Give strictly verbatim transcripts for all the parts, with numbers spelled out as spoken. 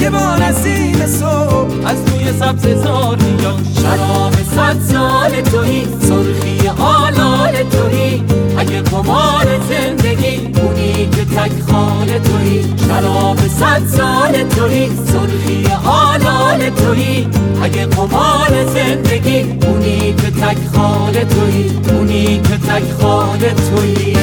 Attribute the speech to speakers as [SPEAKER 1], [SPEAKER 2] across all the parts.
[SPEAKER 1] که با نسیم صبح از روی سبززار میاد. شراب صد سال تویی، سرخی آلال تویی، اگه قمار زندگی اونی که تک خال تویی. شراب صد سال تویی، سرخی آلال تویی، اگه قمار زندگی اونی که تک خال تویی، اونی که تک خال تویی.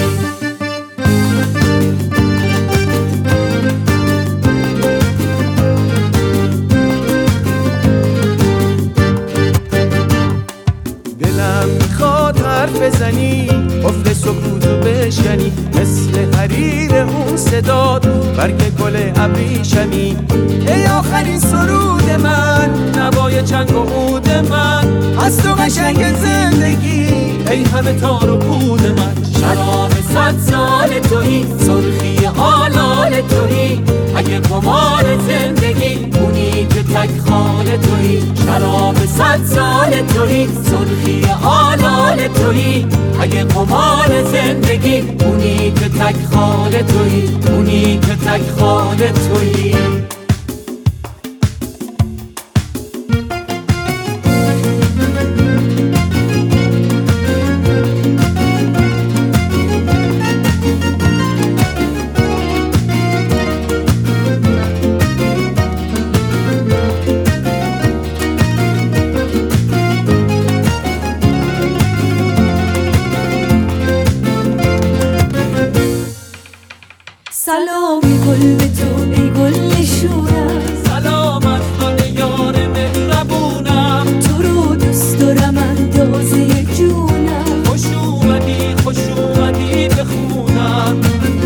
[SPEAKER 1] دلم میخواد حرف بزنی، قفل سکوتو بشکنی، مثل حریر اون صداد برگ گل ابریشمی. ای آخرین سرود من، نوای چنگ و عود من، از تو قشنگ زندگی، ای همه تار و پود من. شراب صد سال تویی، سرخی آلال تویی، اگه قمار زندگی اونی که تک خال تویی. شراب صد سال تویی، سرخی آلال تویی، اگه قمار زندگی اونی که تک خال تویی، اونی که تک خال تویی.
[SPEAKER 2] سلامی گل به تو ای گل شورم،
[SPEAKER 1] سلامت آن یار مهربونم،
[SPEAKER 2] تو رو دوست دارم اندازه جونم.
[SPEAKER 1] خوش اومدی خوش اومدی به خونم.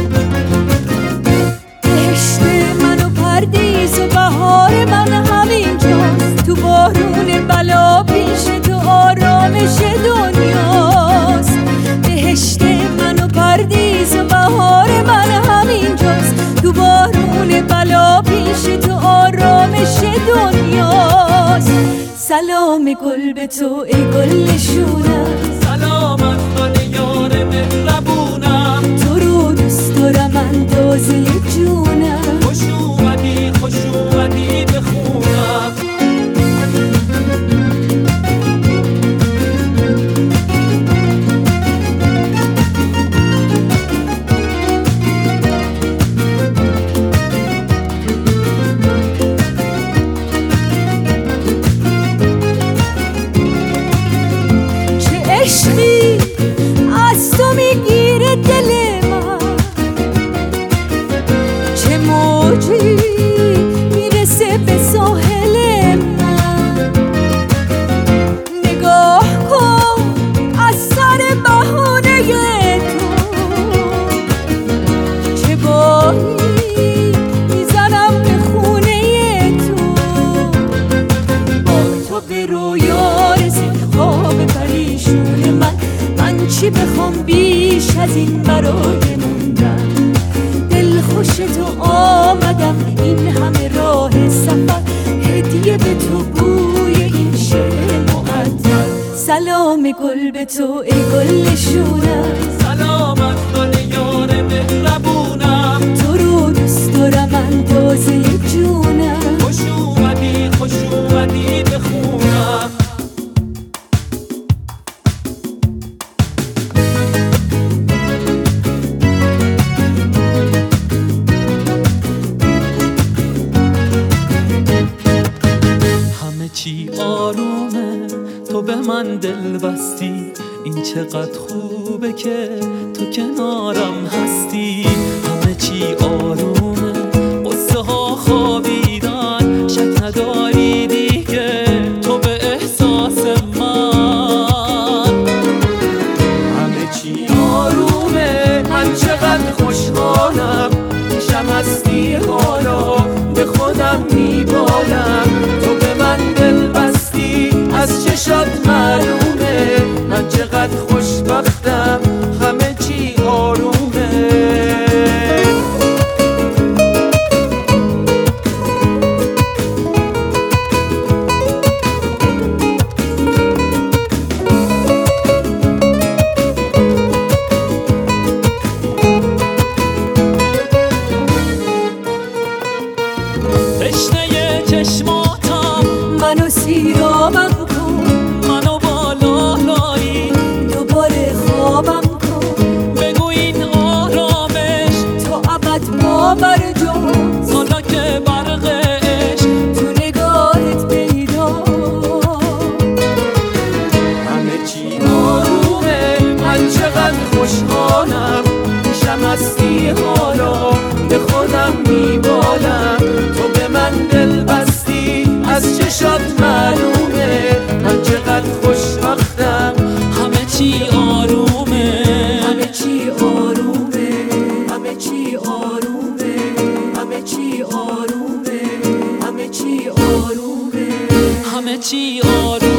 [SPEAKER 2] بهشت من و پردیس و بهار من همینجاست، تو بارون بلا پیش تو آرامش دنیاست. بهشت من و پردیس و بهار من همینجاست، تو بارون بلا پیش تو آرامش دنیاست. سلام گل به تو ای گل شورم،
[SPEAKER 1] سلامت آن یار مهربونم،
[SPEAKER 2] تو رو دوست دارم اندازه جونم.
[SPEAKER 1] خوش اومدی خوش اومدی به خونم.
[SPEAKER 2] عشقی از تو میگیره دل من، چه موجی میرسه به ساحل من. نگاه کن از سر بهانه تو، چه باری میزنم به خونه تو. با تو به رویا رسید خواب پریشون من، من چی بخوام بیش از این برای موندن. دل خوش تو آمدم این همه راه سفر، هدیه به تو بوی این شعر مقدر. سلام گل به تو ای گل شورم،
[SPEAKER 1] سلامت آن یار مهربونم،
[SPEAKER 2] تو رو دوست دارم اندازه جونم.
[SPEAKER 1] خوش اومدی خوش اومدی به خونم. همه چی آرومه، تو به من دل بستی، این چقدر خوبه که تو کنارم هستی. همه چی آرومه، قصه ها خوابیدن، شک نداری دیگه تو به احساس من. همه چی آرومه، من چقدر خوشحالم، پیشم هستی حالا به خودم میبالم. تو به من دل بستی، از چشات معلومه من چقدر خوشبختم، همه چی آرومه. تشنه مستی حالا به خودم میبالم. تو به من دل بستی از چشات معلومه من چقدر خوشبختم.
[SPEAKER 3] همه چی آرومه،
[SPEAKER 2] همه چی آرومه، همه چی آرومه، همه چی آرومه، همه چی آرومه،
[SPEAKER 3] همه چی آرومه.